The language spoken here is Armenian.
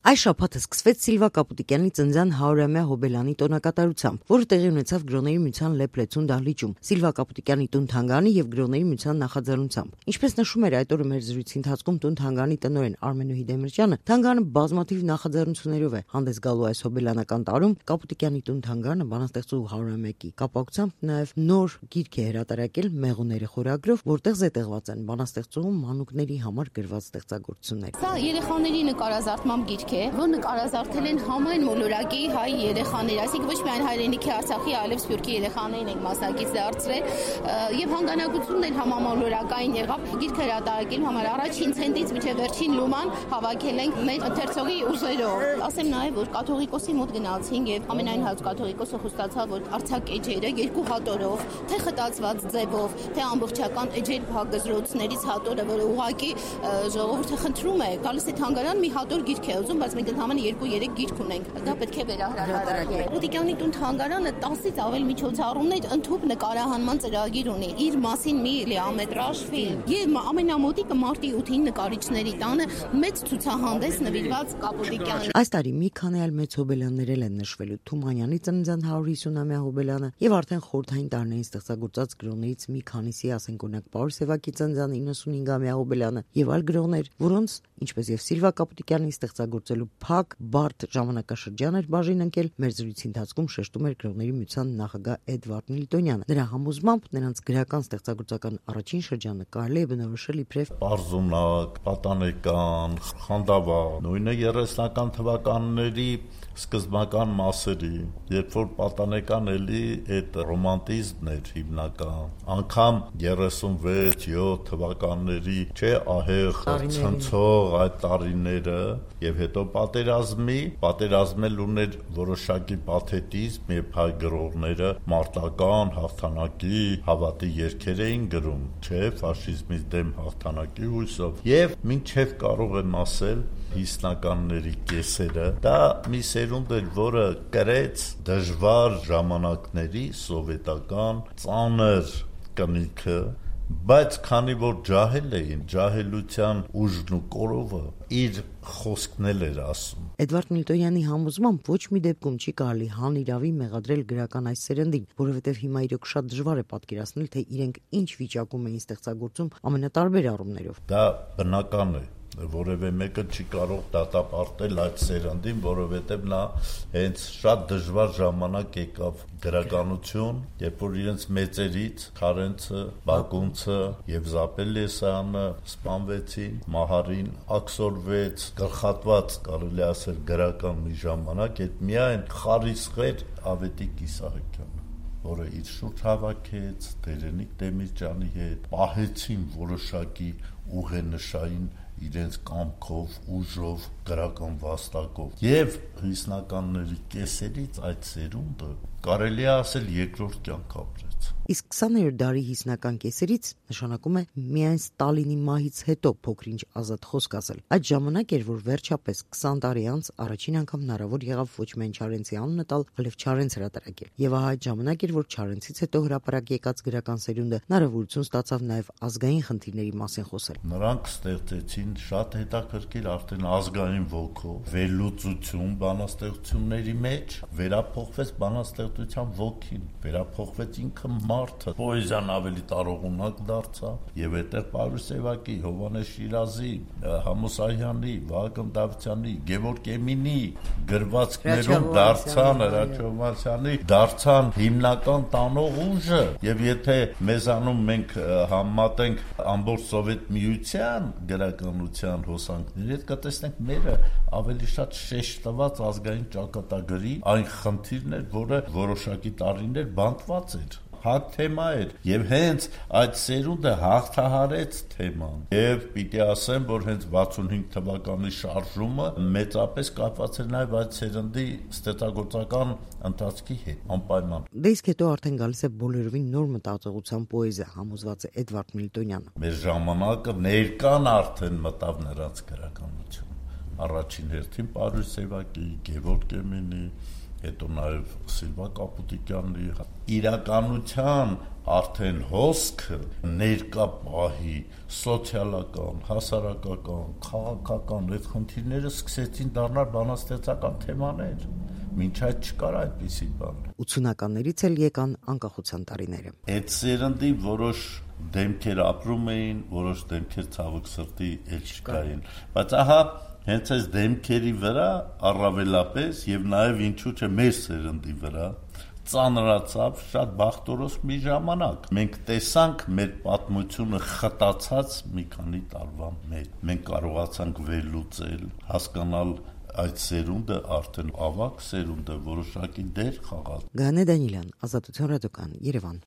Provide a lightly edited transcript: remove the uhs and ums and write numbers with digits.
Այս շաբաթը սկսվեց Սիլվա Կապուտիկյանի ծննդյան 100-ամյա հոբելանի տոնակատարությամբ, որը տեղի ունեցավ Գրոների միության Լեփլեցուն դահլիճում, Սիլվա Կապուտիկյանի տուն-թանգարանի եւ Գրոների միության նախաձեռնությամբ։ Ինչպես նշում էր այդ օրը մեր զրույցի ընթացքում տուն-թանգարանի տնօրեն Արմենուհի Դեմիրճյանը, թանգարանը բազմաթիվ նախաձեռնություններով է հանդես գալու այս հոբելանական տարում։ Կապուտիկյանի տուն-թանգարանը բանաստեղծու 100-ամյակի կապակցությամբ նաեւ նոր գիրք է հրատարակել Մեղուները խորագրով, որտեղ զետեղված են բանաստեղծու մանուկների համար գրված ստեղծագործություններ։ Սա երեխաների նկարազարդման գիրք է, որ նկարազարդել են համայն մոլորակի հայ երեխաներ, այսինքն ոչ միայն հայրենիքի Արցախի, այլև Սփյուռքի երեխաներին ենք մասնակից դարձրել եւ հանգանակությունն էլ համամոլորակային եղավ։ Գիրքը հրատարակելու համար առաջին ցենտից մինչեւ վերջին լուման հավաքել ենք մեր ընթերցողի ուժերով։ Ասեմ նաեւ, որ կաթողիկոսի մոտ գնացինք եւ ամենայն հայոց կաթողիկոսը խոստացավ, որ Արցախ էջերը երկու հատորով, թե խտացված ձևով, թե ամբողջական էջեր փակգզրոցներից հատորը, որը ուղղակի ժողովուրդը խնդրում է, գալիս է թանգարան մի հատոր գիրք է ուզում, բայց մենք ընդհանրապես 2-3 գիրք ունենք։ Դա պետք է վերահրատարակել։ Կապուտիկյանի տուն-թանգարանը 10-ից ավել միջոցառումներ ընդհանուր նկարահանման ծրագիր ունի։ Իր մասին մի լիամետրաժ ֆիլմ։ Եվ ամենամոտիկը մարտի 8-ին նկարիչների տանը մեծ ցուցահանդես նվիրված Կապուտիկյանին։ Այս տարի մի քանի այլ մեծ հոբելյաններ են նշվելու Թումանյանի ծննդյան 150-ամյա հոբելյանը եւ արդեն խորհրդային տարիներին ստեղծագործած գրողներից մի քանիսի, ասենք օրինակ Պաուլ Սևակի ծննդյան 95-ամյա հոբելյանը եւ այլ գրողներ, որոնց ինչպես եւ Սիլվա Կապուտիկյանի ստեղծագործելու փակ բարդ ժամանակաշրջան էր բաժին ընկել, մեր զրույցի ընթացքում շեշտում էր Գրողների միության նախագահ Էդվարդ Միլտոնյանը։ Նրա համոզմամբ նրանց գրական ստեղծագործական առաջին շրջանը կարելի է բնորոշել իբրև պարզունակ, պատանեկան, խանդավառ, նույնը 30-ական թվականների սկզբնական մասերի, երբ որ պատանեկան էլի այդ ռոմանտիզմն էր հիմնական, անգամ 36-7 թվականների չէ ահեղ ցնցող այդ տարիները եւ հետո պատերազմել ուներ որոշակի պաթետիզմ եւ հայ գրողները մարտական հաղթանակի հավատի երգեր էին գրում, չէ, ֆաշիզմից դեմ հաղթանակի հույսով եւ մինչեւ կարող եմ ասել 50-ականների կեսերը դա մի սերունդ էր, որը կրեց դժվար ժամանակների սովետական ծանր կնիքը, բայց քանի որ ջահել էին, ջահելության ուժն ու կորովը իր խոսքն էր ասում։ Էդվարդ Միլտոնյանի համոզմամբ ոչ մի դեպքում չի կարելի հանիրավի մեղադրել գրական այս սերնդին, որովհետև հիմա իրոք շատ դժվար է պատկերացնել, թե իրենք ինչ վիճակում էին ստեղծագործում ամենատարբեր առումներով։ Դա բնական է, որևէ մեկը չի կարող դատապարտել այդ սերնդին, որովհետև նա հենց շատ դժվար ժամանակ եկավ գրականություն, երբ որ իրենց մեծերից Քարենցը, Բակունցը եւ Զապելեսյանը սպանվեցին, Մահարին աքսորվեց, գլխատված կարելի ասել գրական մի ժամանակ, այդ միայն խարիսխեր Ավետիք Իսահակյանը, որը իր շուրջ հավաքեց Տերենիկ Դեմիրճյանի հետ, պահեցին որոշակի ուղենշային իրենց կամքով, ուժով, գրական վաստակով եւ 50-ականների կեսերից այդ սերունդը կարելի է ասել երկրորդ կյանք ապրեց։ Իսկ 20-րդ դարի 50-ական կեսերից նշանակում է միայն Ստալինի մահից հետո փոքրինչ ազատ խոսք ասել։ Այդ ժամանակ էր, որ վերջապես 20 տարի անց առաջին անգամ հնարավոր եղավ ոչ միայն Չարենցի անունը տալ, այլև Չարենց հրատարակել։ Եվ ահա այդ ժամանակ էր, որ Չարենցից հետո հրապարակ եկած գրական սերունդը հնարավորություն ստացավ նաև ազգային խնդիրների մասին խոսել։ Նրանք ստեղծեցին շատ հետաքրքիր արդեն ազգային ոգով վերլուծություն բանաստեղծությունների մեջ, վերափոխվեց բանաստեղծության ոգին, վերափոխվեց ինքը մարդը, պոեզիան ավելի տարողունակ դարձավ եւ այդտեղ Պաուլ Սևակի, Հովհաննես Շիրազի, Համոսայանի, Վահագն Դավթյանի, Գևորգ Էմինի գրվածքներում դարձան Հրաչյովանցյանի դարձան հիմնական տանող ուժը եւ եթե մեզանում մենք համատենք ամբողջ Սովետ միության գրականության հոսանքների հետ կտեսնենք մերը ավելի շատ շեշտված ազգային ճակատագրի այն խնդիրն էր, որը որոշակի տարիներ բանտված էր հատ թեմա էր եւ հենց այդ սերունդը հաղթահարեց թեման եւ պիտի ասեմ որ հենց 65 թվականի շարժումը մեծապես կապված էր նաեւ այդ սերնդի ստեղծագործական ընթացքի հետ անպայման։ Դե իսկ հետո արդեն գալիս է բոլորովին նոր մտածողության պոեզիա, համոզված է Էդվարդ Միլտոնյանը։ Մեր ժամանակը ներկան արդեն մտավ նրանց գրականություն, առաջին հերթին Պարուս Սևակի, Գևորգ Էմինի, հետո նաև Սիլվա Կապուտիկյանի իրականության արդեն հոսքը ներկա պահի սոցիալական, հասարակական, քաղաքական այդ խնդիրները սկսեցին դառնալ բանաստեղծական թեմաներ։ Մինչ այդ չկար այդպիսի բան։ 80-ականներից էլ եկան անկախության տարիները։ Այդ սերնդի որոշ դեմքեր ապրում էին, որոշ դեմքեր ցավոք սրտի էլ չկային, բայց ահա հենց այս դեմքերի վրա առավելապես եւ նաեւ ինչու՞ չէ մեր սերնդի վրա ծանրացավ շատ բախտորոշ մի ժամանակ։ Մենք տեսանք մեր պատմությունը խտացած մի քանի տարվա մեջ։ Մենք կարողացանք վերլուծել, հասկանալ այդ սերունդը արդեն ավակ սերունդ է, որոշակի դեր խաղալ։ Գանե Դանիելյան, Ազատություն ռադիոկան, Երևան։